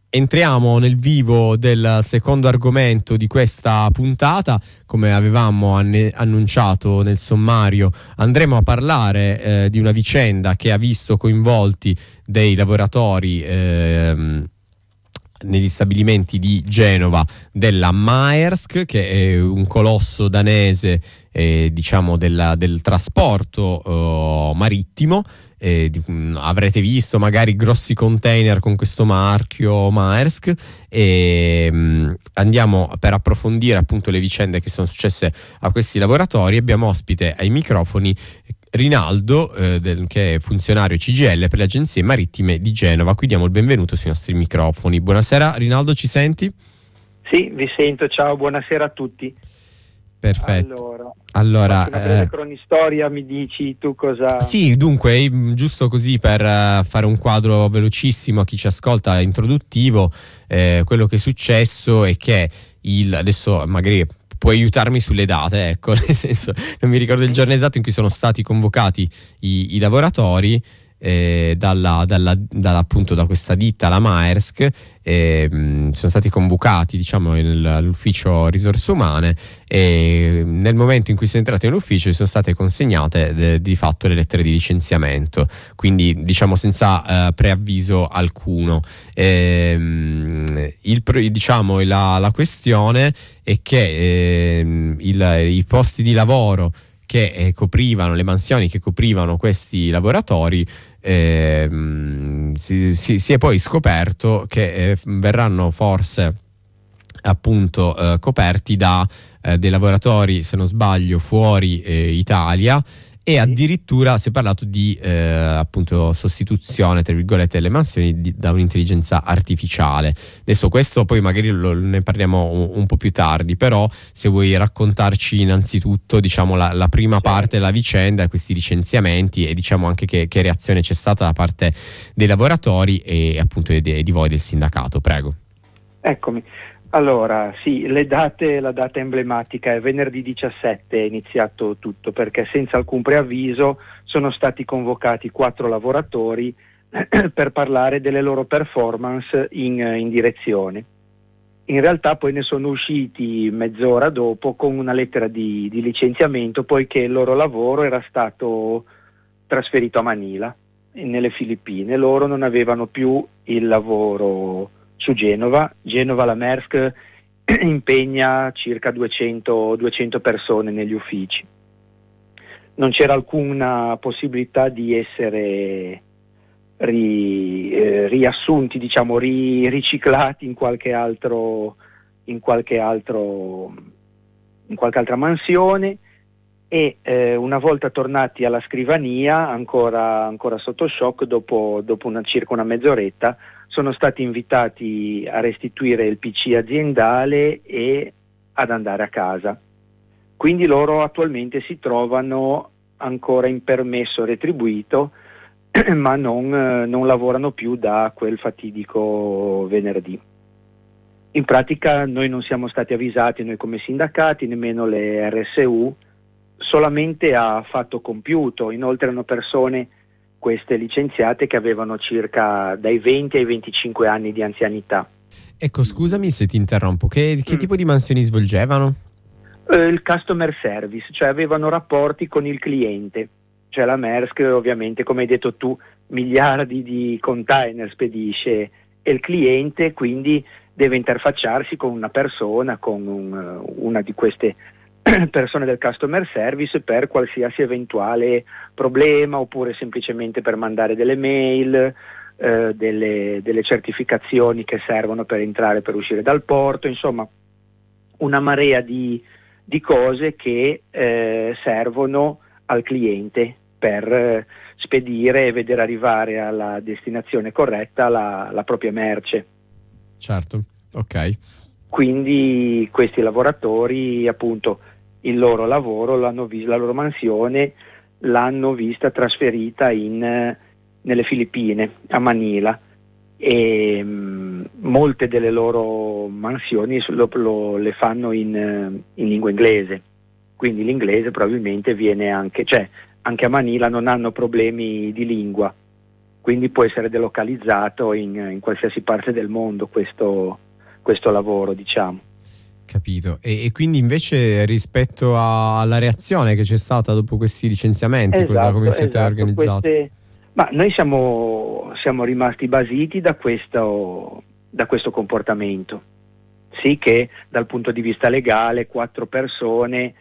Entriamo nel vivo del secondo argomento di questa puntata. Come avevamo annunciato nel sommario, andremo a parlare di una vicenda che ha visto coinvolti dei lavoratori negli stabilimenti di Genova della Maersk, che è un colosso danese diciamo del trasporto marittimo. Avrete visto magari grossi container con questo marchio Maersk, e andiamo per approfondire appunto le vicende che sono successe a questi lavoratori. Abbiamo ospite ai microfoni Rinaldo, che è funzionario CGIL per le agenzie marittime di Genova. Qui diamo il benvenuto sui nostri microfoni. Buonasera Rinaldo, ci senti? Sì, vi sento, ciao, buonasera a tutti. Perfetto. Allora, una breve cronistoria, mi dici tu cosa... Sì, dunque, giusto così per fare un quadro velocissimo a chi ci ascolta, introduttivo, quello che è successo è che adesso magari puoi aiutarmi sulle date, ecco, nel senso, non mi ricordo il giorno esatto in cui sono stati convocati i lavoratori appunto da questa ditta, la Maersk, sono stati convocati, diciamo, nell'ufficio risorse umane, e nel momento in cui sono entrati nell'ufficio sono state consegnate di fatto le lettere di licenziamento, quindi diciamo senza preavviso alcuno. Diciamo la questione è che i posti di lavoro che coprivano, le mansioni che coprivano questi lavoratori, si è poi scoperto che verranno forse appunto coperti da dei lavoratori, se non sbaglio, fuori Italia, e addirittura si è parlato di appunto sostituzione, tra virgolette, delle mansioni da un'intelligenza artificiale. Adesso questo poi magari ne parliamo un po' più tardi, però se vuoi raccontarci innanzitutto, diciamo, la prima parte della vicenda, questi licenziamenti, e diciamo anche che reazione c'è stata da parte dei lavoratori e appunto di voi del sindacato, prego. Eccomi. Allora, sì, la data emblematica è venerdì 17, è iniziato tutto, perché senza alcun preavviso sono stati convocati 4 lavoratori per parlare delle loro performance in direzione. In realtà poi ne sono usciti mezz'ora dopo con una lettera di licenziamento, poiché il loro lavoro era stato trasferito a Manila, nelle Filippine. Loro non avevano più il lavoro su Genova. La Maersk impegna circa 200 persone negli uffici. Non c'era alcuna possibilità di essere riassunti, diciamo, riciclati in qualche altra mansione, e una volta tornati alla scrivania, ancora sotto shock, dopo circa una mezz'oretta, sono stati invitati a restituire il PC aziendale e ad andare a casa. Quindi loro attualmente si trovano ancora in permesso retribuito, ma non lavorano più da quel fatidico venerdì. In pratica noi non siamo stati avvisati, noi come sindacati, nemmeno le RSU, solamente a fatto compiuto. Inoltre erano persone, queste licenziate, che avevano circa dai 20 ai 25 anni di anzianità. Ecco, scusami se ti interrompo, che tipo di mansioni svolgevano? Il customer service, cioè avevano rapporti con il cliente. Cioè la Maersk, ovviamente, come hai detto tu, miliardi di container spedisce, e il cliente quindi deve interfacciarsi con una persona, con una di queste persone del customer service, per qualsiasi eventuale problema, oppure semplicemente per mandare delle mail, delle certificazioni che servono per entrare e per uscire dal porto, insomma una marea di cose che servono al cliente per spedire e vedere arrivare alla destinazione corretta la propria merce. Certo, ok. Quindi questi lavoratori, appunto, il loro lavoro la loro mansione l'hanno vista trasferita nelle Filippine, a Manila, e molte delle loro mansioni le fanno in lingua inglese, quindi l'inglese probabilmente viene anche a Manila non hanno problemi di lingua. quindi può essere delocalizzato in qualsiasi parte del mondo questo lavoro, diciamo. Capito. E quindi invece rispetto alla reazione che c'è stata dopo questi licenziamenti, come siete organizzati? Ma noi siamo rimasti basiti da questo comportamento. Sì, che dal punto di vista legale 4 persone,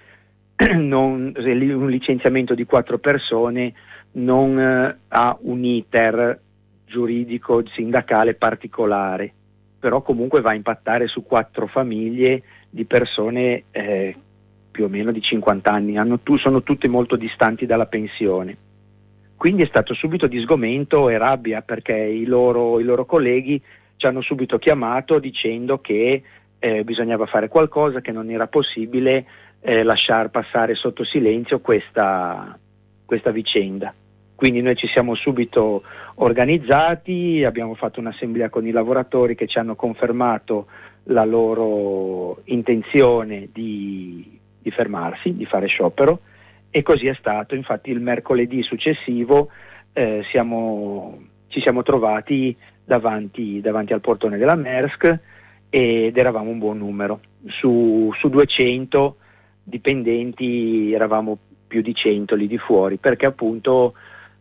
un licenziamento di 4 persone non ha un iter giuridico sindacale particolare, però comunque va a impattare su 4 famiglie di persone più o meno di 50 anni, sono tutte molto distanti dalla pensione. Quindi è stato subito di sgomento e rabbia, perché i loro colleghi ci hanno subito chiamato dicendo che bisognava fare qualcosa, che non era possibile lasciar passare sotto silenzio questa vicenda. Quindi noi ci siamo subito organizzati, abbiamo fatto un'assemblea con i lavoratori che ci hanno confermato la loro intenzione di fermarsi, di fare sciopero, e così è stato. Infatti il mercoledì successivo ci siamo trovati davanti al portone della Maersk ed eravamo un buon numero. Su 200 dipendenti eravamo più di 100 lì di fuori, perché appunto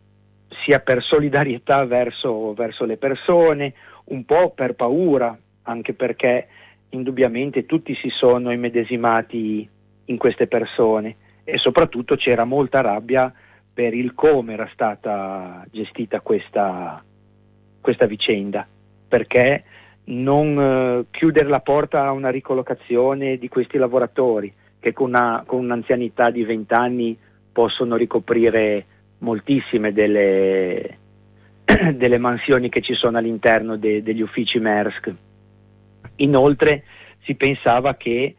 sia per solidarietà verso le persone, un po' per paura, anche perché indubbiamente tutti si sono immedesimati in queste persone, e soprattutto c'era molta rabbia per il come era stata gestita questa vicenda, perché non chiudere la porta a una ricollocazione di questi lavoratori che con un'anzianità di 20 anni possono ricoprire moltissime delle mansioni che ci sono all'interno degli uffici Maersk. Inoltre si pensava che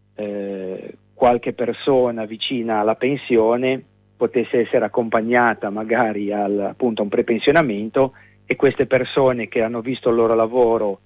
qualche persona vicina alla pensione potesse essere accompagnata magari appunto a un prepensionamento, e queste persone che hanno visto il loro lavoro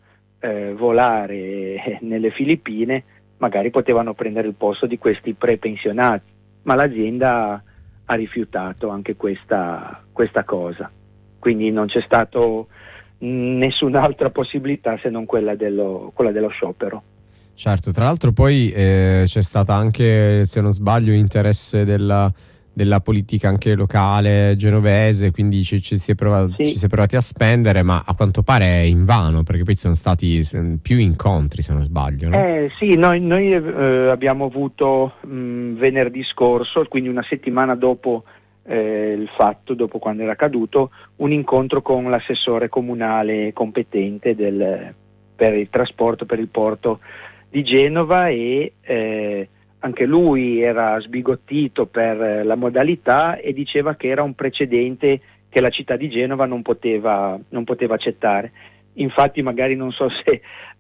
volare nelle Filippine magari potevano prendere il posto di questi prepensionati, ma l'azienda ha rifiutato anche questa cosa, quindi non c'è stato nessun'altra possibilità se non quella dello sciopero. Certo, tra l'altro poi c'è stata anche, se non sbaglio, interesse della politica anche locale genovese, quindi ci si è provati a spendere, ma a quanto pare è invano, perché poi ci sono stati più incontri, se non sbaglio, no? Sì, noi abbiamo avuto venerdì scorso, quindi una settimana dopo il fatto, dopo quando era accaduto, un incontro con l'assessore comunale competente per il trasporto, per il porto di Genova, e anche lui era sbigottito per la modalità e diceva che era un precedente che la città di Genova non poteva accettare. Infatti magari non so se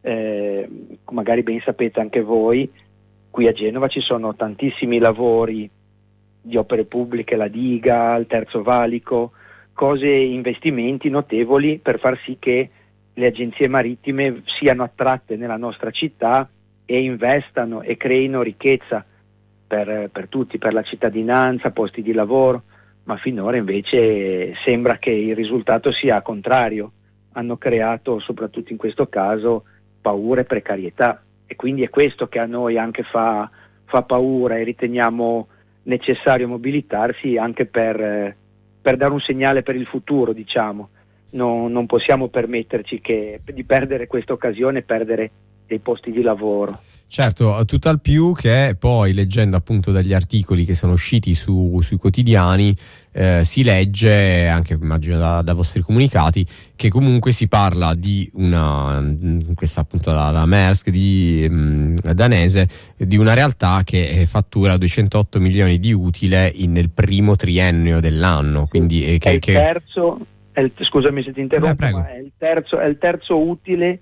magari ben sapete anche voi, qui a Genova ci sono tantissimi lavori di opere pubbliche, la diga, il Terzo Valico, investimenti notevoli per far sì che le agenzie marittime siano attratte nella nostra città e investano e creino ricchezza per tutti, per la cittadinanza, posti di lavoro, ma finora invece sembra che il risultato sia contrario. Hanno creato, soprattutto in questo caso, paura e precarietà, e quindi è questo che a noi anche fa paura, e riteniamo necessario mobilitarsi anche per dare un segnale per il futuro, diciamo. Non possiamo permetterci di perdere questa occasione, perdere dei posti di lavoro. Certo, tutt'al più che poi, leggendo appunto dagli articoli che sono usciti sui quotidiani, si legge, anche immagino da vostri comunicati, che comunque si parla di questa appunto la Maersk danese, di una realtà che fattura 208 milioni di utile nel primo triennio dell'anno. Quindi, scusami se ti interrompo, ma è il terzo utile,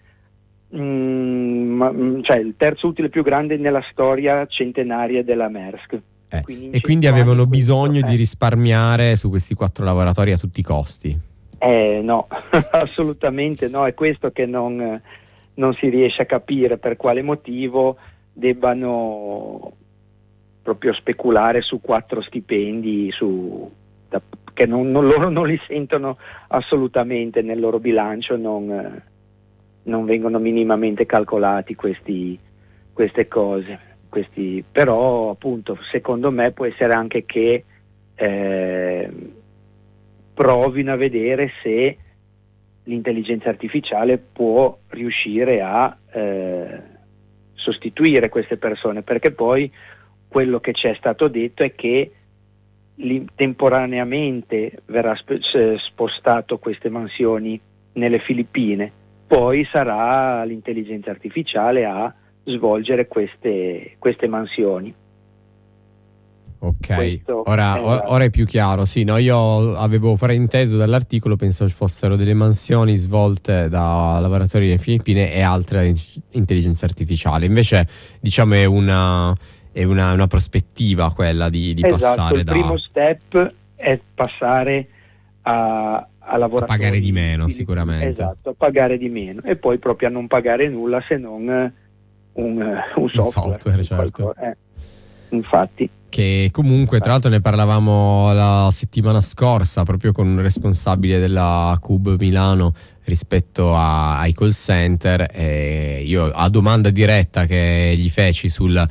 cioè il terzo utile più grande nella storia centenaria della Maersk. Quindi avevano bisogno di risparmiare su questi 4 lavoratori a tutti i costi. No, assolutamente no, è questo che non si riesce a capire, per quale motivo debbano proprio speculare su 4 stipendi, su che loro non li sentono assolutamente nel loro bilancio, non vengono minimamente calcolati queste cose. Però appunto secondo me può essere anche che provino a vedere se l'intelligenza artificiale può riuscire a sostituire queste persone, perché poi quello che ci è stato detto è che temporaneamente verrà spostato queste mansioni nelle Filippine, poi sarà l'intelligenza artificiale a svolgere queste mansioni. Ok, ora è più chiaro. Sì, no, io avevo frainteso dall'articolo, pensavo ci fossero delle mansioni svolte da lavoratori delle Filippine e altre intelligenza artificiale. Invece, diciamo, è una prospettiva quella di passare il primo step è passare a lavorare. A pagare di meno, sicuramente. Esatto, a pagare di meno e poi proprio a non pagare nulla se non un software, certo. Infatti. Che comunque, tra l'altro, ne parlavamo la settimana scorsa proprio con un responsabile della CUB Milano rispetto ai call center, e io a domanda diretta che gli feci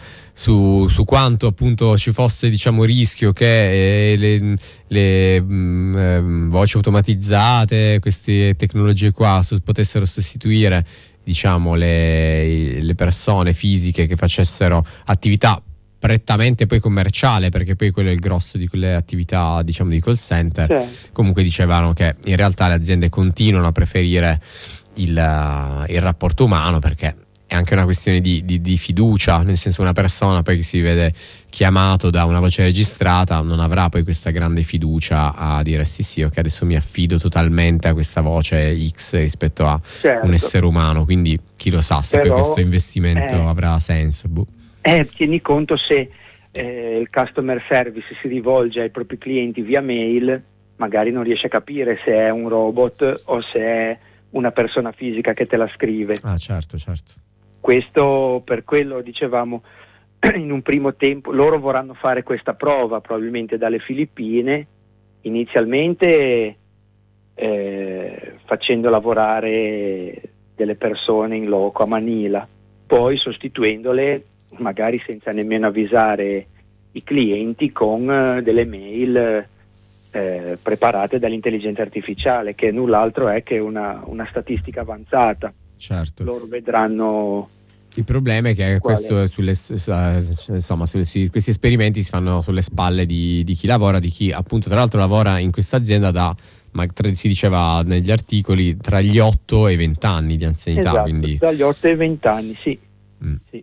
su quanto appunto ci fosse, diciamo, rischio che le voci automatizzate, queste tecnologie qua potessero sostituire, diciamo, le persone fisiche che facessero attività prettamente poi commerciale, perché poi quello è il grosso di quelle attività, diciamo, di call center. Certo. Comunque dicevano che in realtà le aziende continuano a preferire il rapporto umano, perché è anche una questione di fiducia, nel senso, una persona poi che si vede chiamato da una voce registrata non avrà poi questa grande fiducia a dire sì, ok, adesso mi affido totalmente a questa voce X rispetto a un essere umano. Quindi chi lo sa se poi questo investimento avrà senso. Tieni conto, se il customer service si rivolge ai propri clienti via mail, magari non riesce a capire se è un robot o se è una persona fisica che te la scrive. Certo. Questo, per quello dicevamo, in un primo tempo loro vorranno fare questa prova probabilmente dalle Filippine, inizialmente facendo lavorare delle persone in loco a Manila, poi sostituendole magari senza nemmeno avvisare i clienti con delle mail preparate dall'intelligenza artificiale, che null'altro è che una statistica avanzata. Certo. Loro vedranno. Il problema è che questo questi esperimenti si fanno sulle spalle di chi lavora, di chi appunto tra l'altro lavora in questa azienda si diceva negli articoli, tra gli 8 e i 20 anni di anzianità. Esatto, quindi tra gli 8 e i 20 anni, sì. Sì.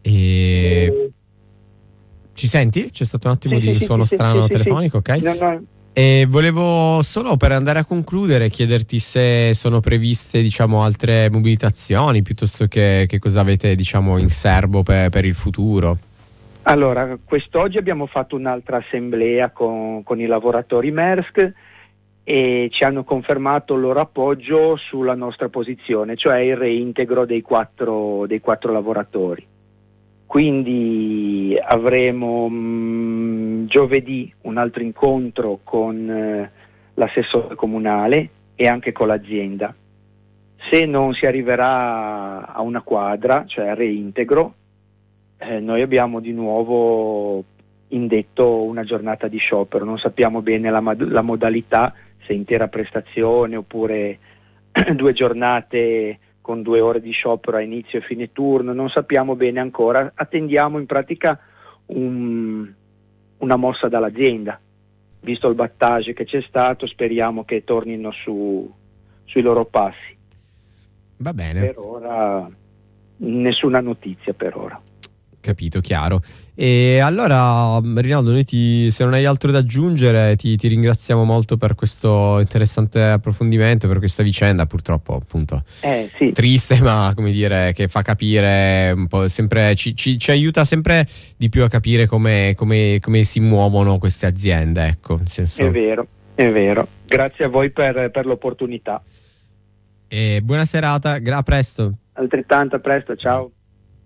Ci senti? C'è stato un attimo di suono strano telefonico, sì. Ok? No. E volevo solo, per andare a concludere, chiederti se sono previste, diciamo, altre mobilitazioni, piuttosto che cosa avete, diciamo, in serbo per il futuro. Allora, quest'oggi abbiamo fatto un'altra assemblea con i lavoratori Maersk e ci hanno confermato il loro appoggio sulla nostra posizione, cioè il reintegro dei quattro lavoratori. Quindi avremo giovedì un altro incontro con l'assessore comunale e anche con l'azienda. Se non si arriverà a una quadra, cioè al reintegro, noi abbiamo di nuovo indetto una giornata di sciopero. Non sappiamo bene la modalità, se intera prestazione oppure 2 giornate con 2 ore di sciopero a inizio e fine turno, non sappiamo bene ancora. Attendiamo in pratica una mossa dall'azienda. Visto il battage che c'è stato, speriamo che tornino sui loro passi. Va bene. Per ora nessuna notizia per ora. Capito, chiaro. E allora, Rinaldo, noi se non hai altro da aggiungere, ti ringraziamo molto per questo interessante approfondimento, per questa vicenda, purtroppo appunto sì. Triste, ma come dire, che fa capire un po', sempre ci aiuta sempre di più a capire come si muovono queste aziende, ecco, nel senso. È vero. Grazie a voi per l'opportunità. E buona serata, a presto. Altrettanto, a presto, ciao.